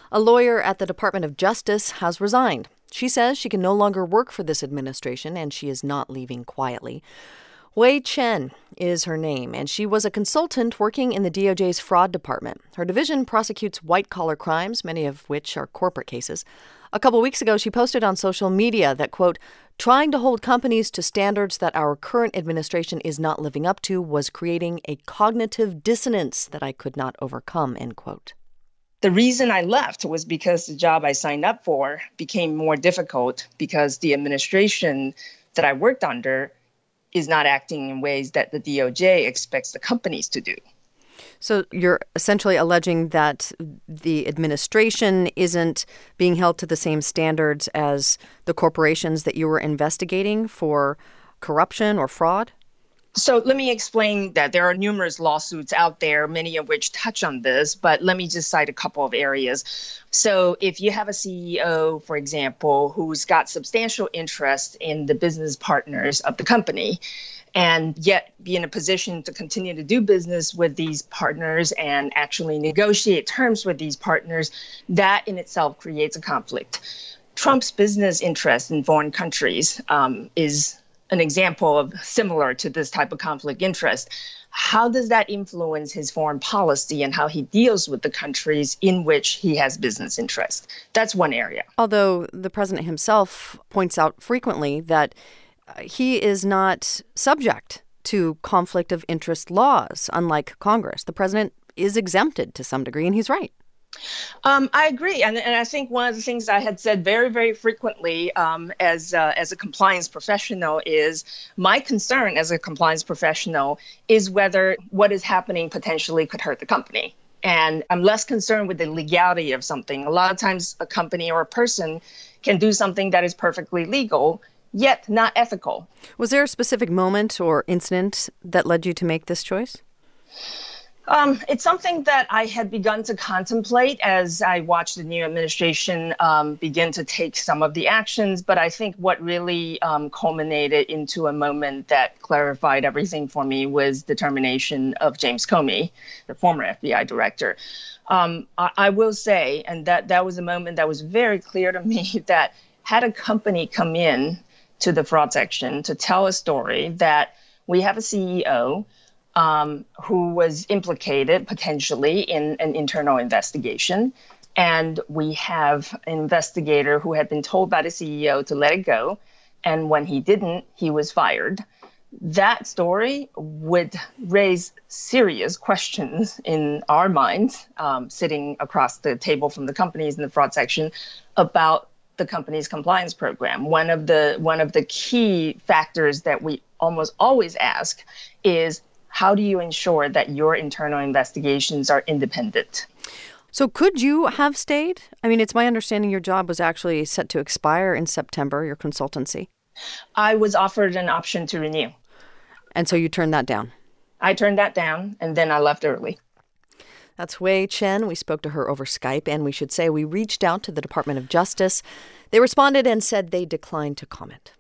A lawyer at the Department of Justice has resigned. She says she can no longer work for this administration, and she is not leaving quietly. Wei Chen is her name, and she was a consultant working in the DOJ's fraud department. Her division prosecutes white-collar crimes, many of which are corporate cases. A couple weeks ago, she posted on social media that, quote, trying to hold companies to standards that our current administration is not living up to was creating a cognitive dissonance that I could not overcome, end quote. The reason I left was because the job I signed up for became more difficult because the administration that I worked under is not acting in ways that the DOJ expects the companies to do. So you're essentially alleging that the administration isn't being held to the same standards as the corporations that you were investigating for corruption or fraud? So let me explain that there are numerous lawsuits out there, many of which touch on this, but let me just cite a couple of areas. So if you have a CEO, for example, who's got substantial interest in the business partners of the company, and yet be in a position to continue to do business with these partners and actually negotiate terms with these partners, that in itself creates a conflict. Trump's business interest in foreign countries is an example of similar to this type of conflict interest. How does that influence his foreign policy and how he deals with the countries in which he has business interest? That's one area. Although the president himself points out frequently that he is not subject to conflict of interest laws, unlike Congress. The president is exempted to some degree, and he's right. I agree. And I think one of the things I had said very, very frequently as a compliance professional is my concern as a compliance professional is whether what is happening potentially could hurt the company. And I'm less concerned with the legality of something. A lot of times a company or a person can do something that is perfectly legal, yet not ethical. Was there a specific moment or incident that led you to make this choice? It's something that I had begun to contemplate as I watched the new administration begin to take some of the actions. But I think what really culminated into a moment that clarified everything for me was the termination of James Comey, the former FBI director. I will say, and that was a moment that was very clear to me, that had a company come in to the fraud section to tell a story that we have a CEO who was implicated potentially in an internal investigation. And we have an investigator who had been told by the CEO to let it go. And when he didn't, he was fired. That story would raise serious questions in our minds, sitting across the table from the companies in the fraud section, about the company's compliance program. One of the key factors that we almost always ask is, how do you ensure that your internal investigations are independent? So could you have stayed? I mean, it's my understanding your job was actually set to expire in September, your consultancy. I was offered an option to renew. And so you turned that down? I turned that down, and then I left early. That's Wei Chen. We spoke to her over Skype, and we should say we reached out to the Department of Justice. They responded and said they declined to comment.